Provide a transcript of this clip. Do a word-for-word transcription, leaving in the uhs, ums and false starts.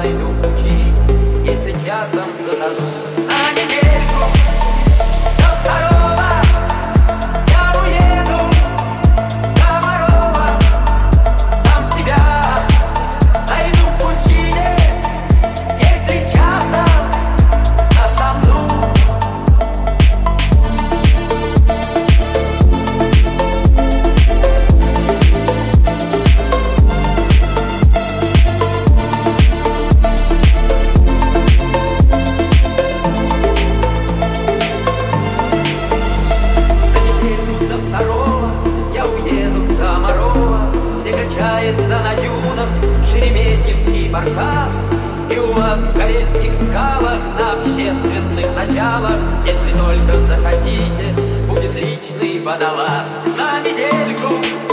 найду пути, если часом затону. На недельку до второго я уеду до Морова, сам себя найду в пучине, если часом затону. Качается на дюнах Шереметьевский баркас, и у вас в карельских скалах на общественных началах, если только захотите, будет личный водолаз. На недельку